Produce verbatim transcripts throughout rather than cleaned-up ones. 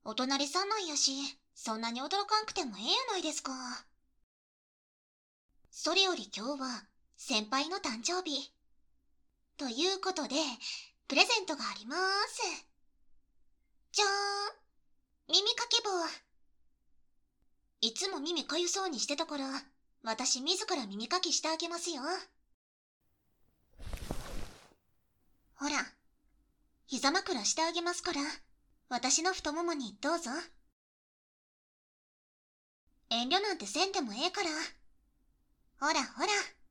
お隣さんなんやし、そんなに驚かんくてもええやないですか。それより今日は、先輩の誕生日。ということで、プレゼントがありまーす。じゃーん。耳かき棒。いつも耳かゆそうにしてたから、私自ら耳かきしてあげますよ。ほら、膝枕してあげますから、私の太ももにどうぞ。遠慮なんてせんでもええから。ほらほら。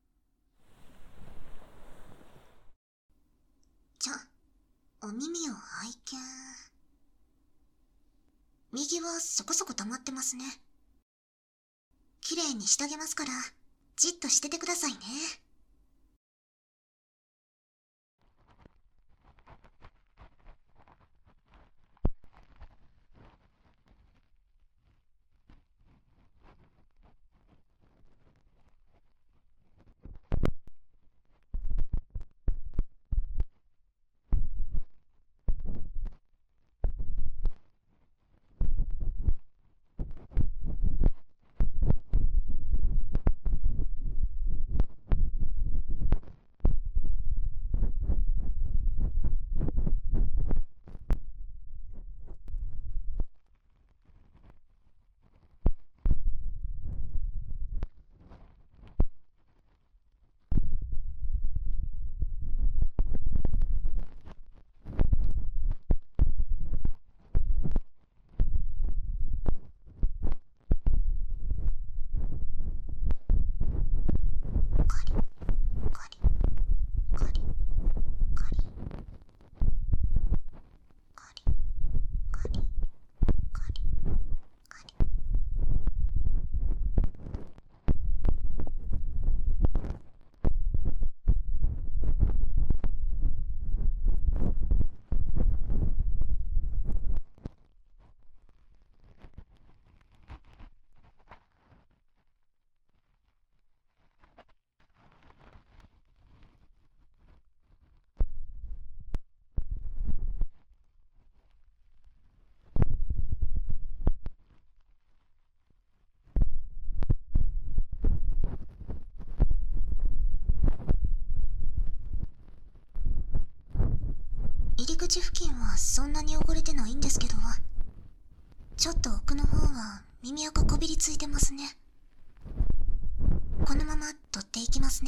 じゃ、お耳を拝見。右はそこそこ溜まってますね。綺麗にしてあげますから、じっとしててくださいね。カリカリカリカリカリカリカリカリカリ。入り口付近はそんなに汚れてないんですけど、ちょっと奥の方は耳垢こびりついてますね。このまま取っていきますね。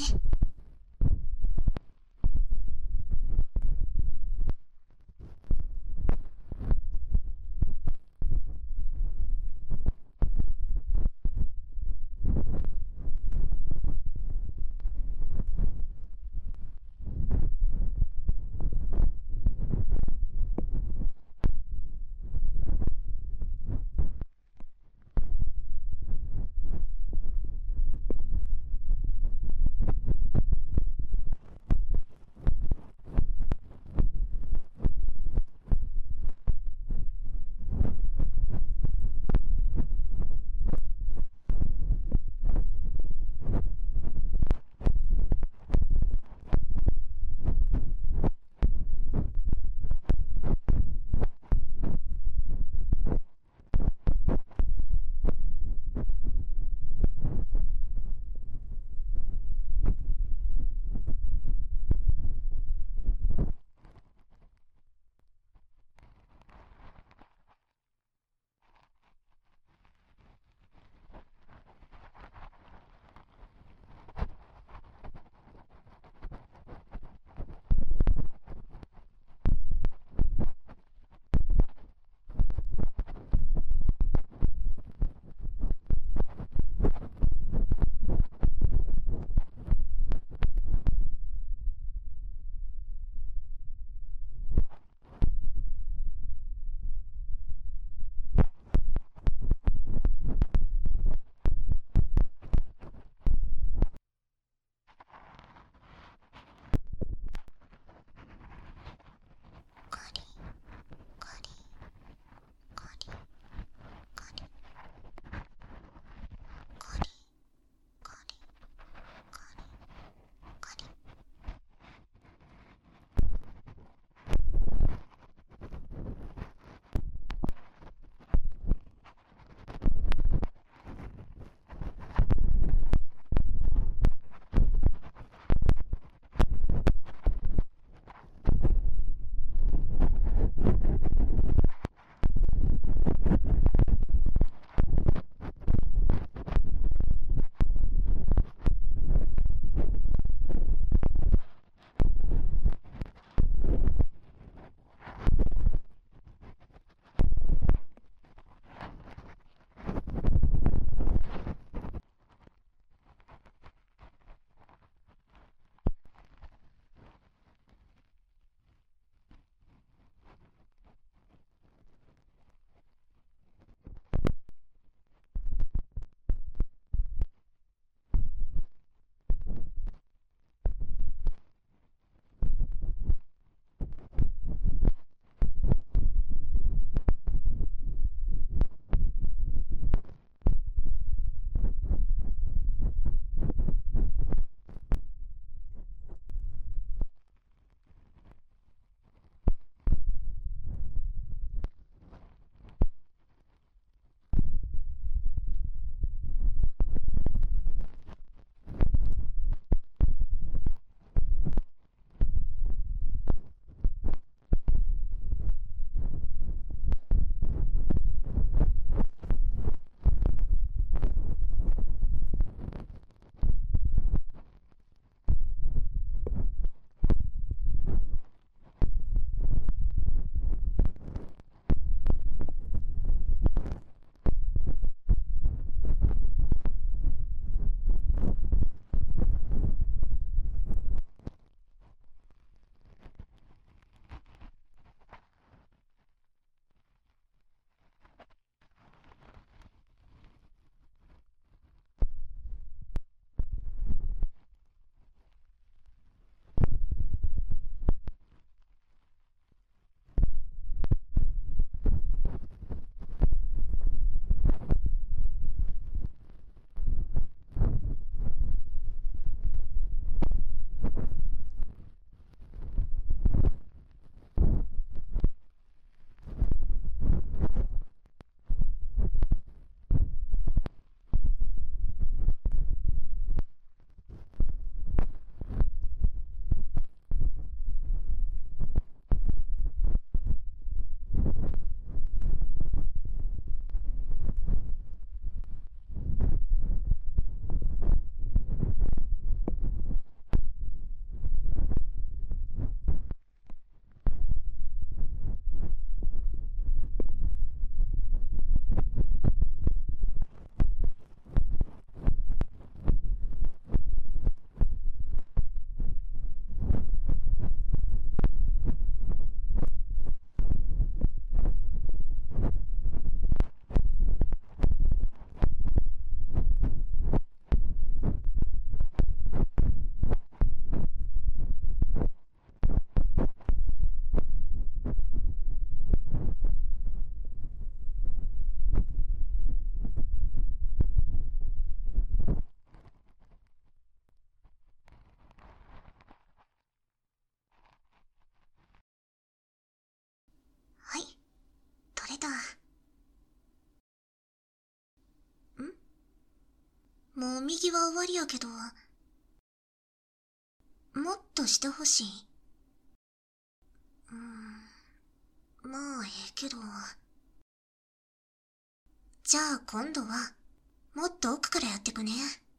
もう右は終わりやけど、もっとしてほしい。うーん、まあええけど。じゃあ今度は、もっと奥からやってくね。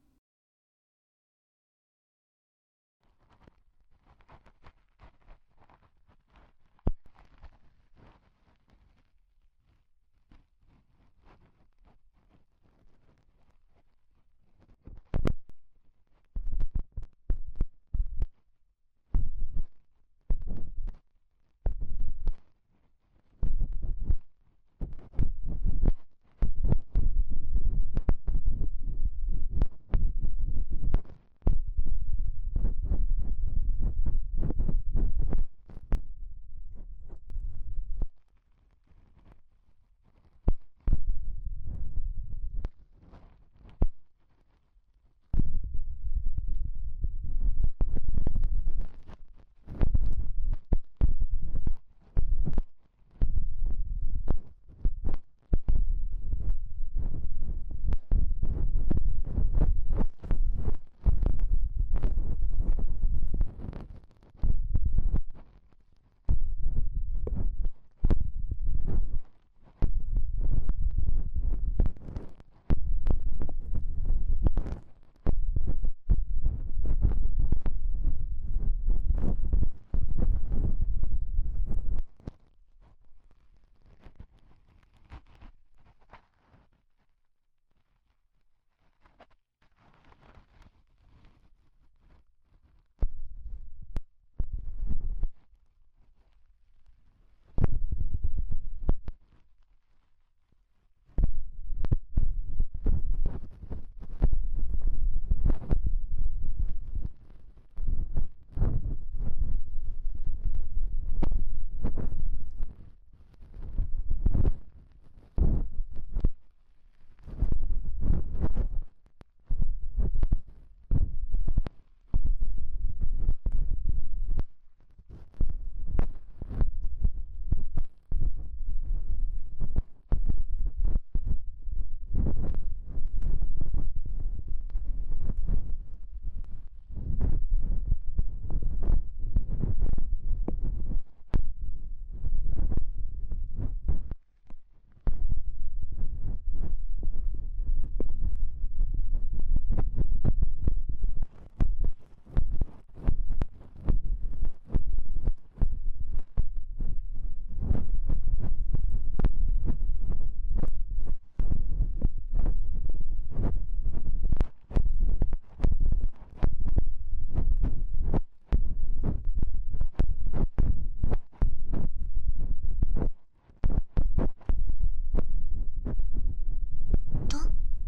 と、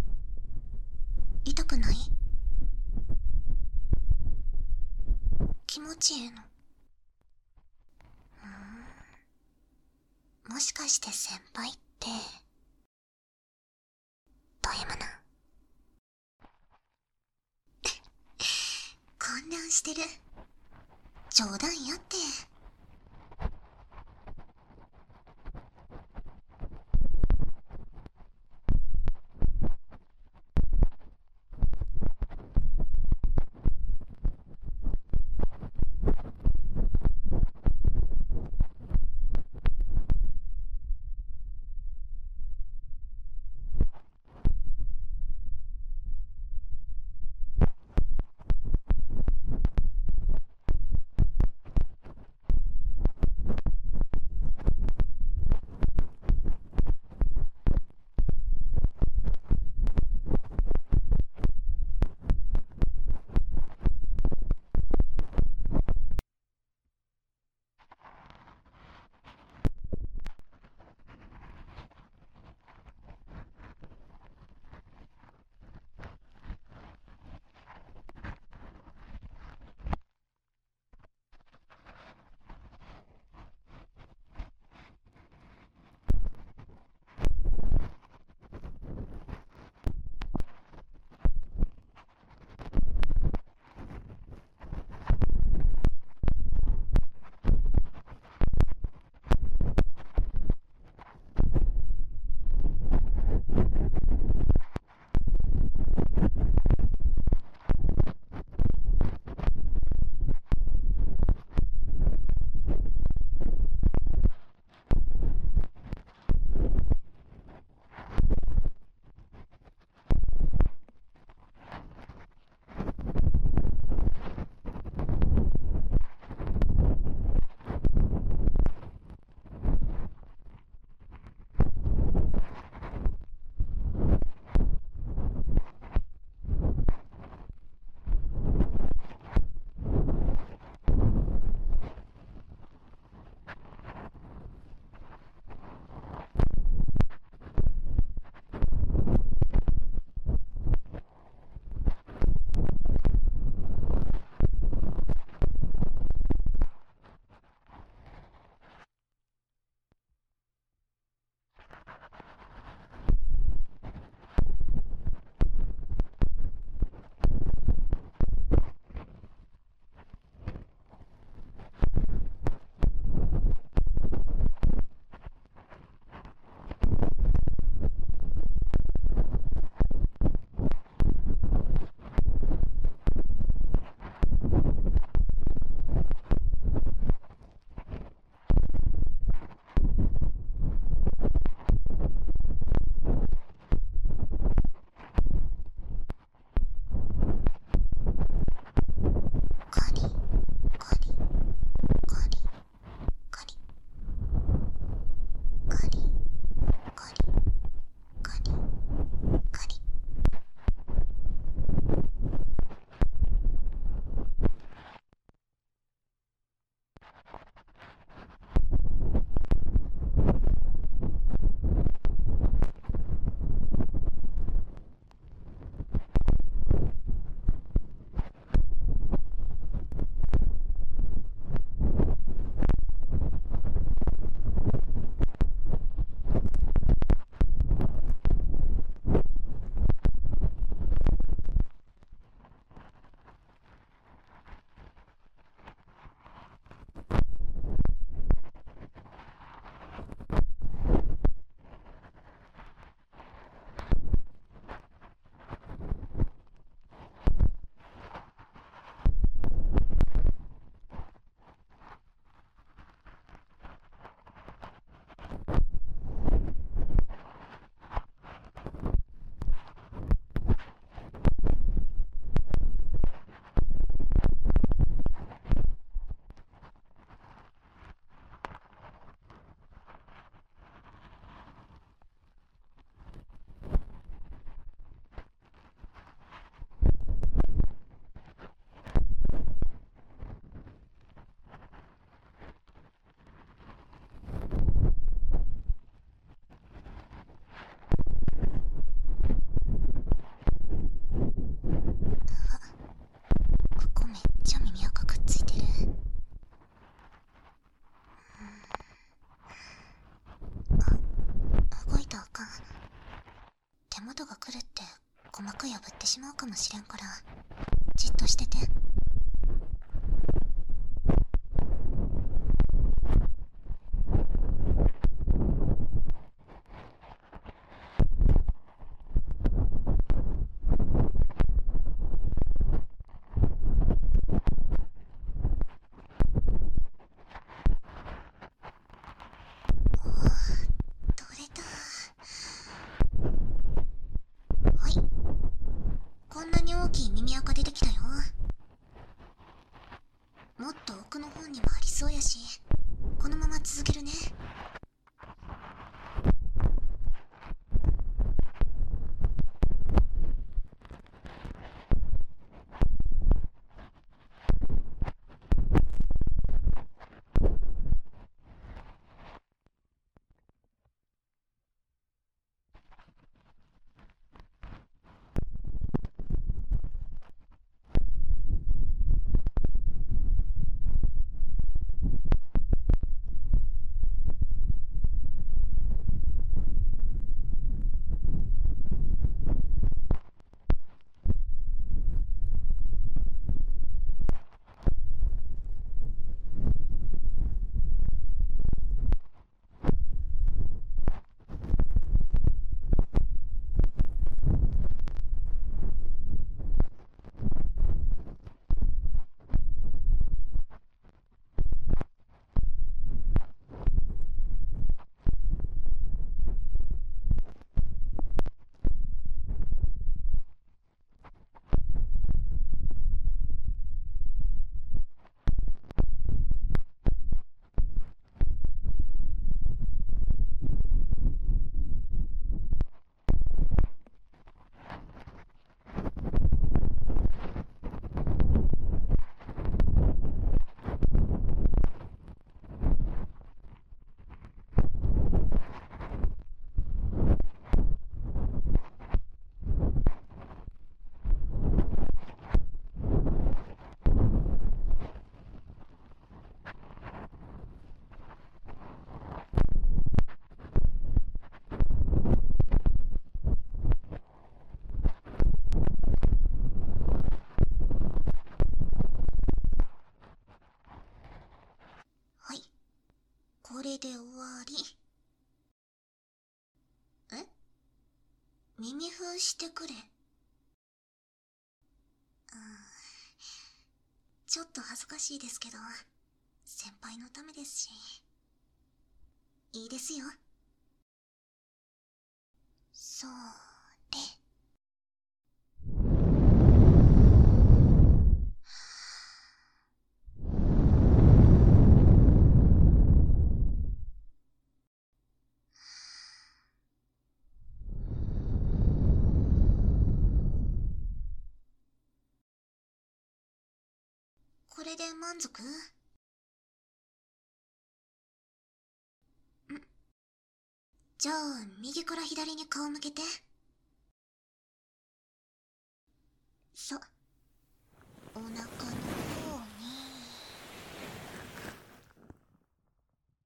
痛くない？気持ちいいの？もしかして先輩ってド M なん？混乱してる。冗談やって。 ことが来るって鼓膜破ってしまうかもしれんから、じっとしてて。取れた。はい、こんなに大きい耳垢出てきたよ。もっと奥の方にもありそうやし、このまま続けるね。はい、これで終わり。え？耳封してくれ。うん、ちょっと恥ずかしいですけど、先輩のためですし。いいですよ。それ。これで満足？ん？じゃあ右から左に顔向けて。そ